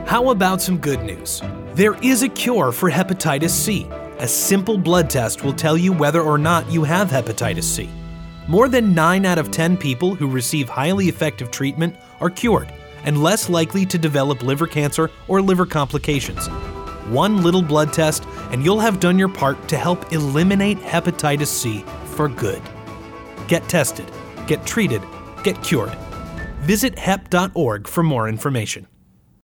How about some good news? There is a cure for hepatitis C. A simple blood test will tell you whether or not you have hepatitis C. More than 9 out of 10 people who receive highly effective treatment are cured and less likely to develop liver cancer or liver complications. One little blood test and you'll have done your part to help eliminate hepatitis C for good. Get tested, get treated, get cured. Visit hep.org for more information.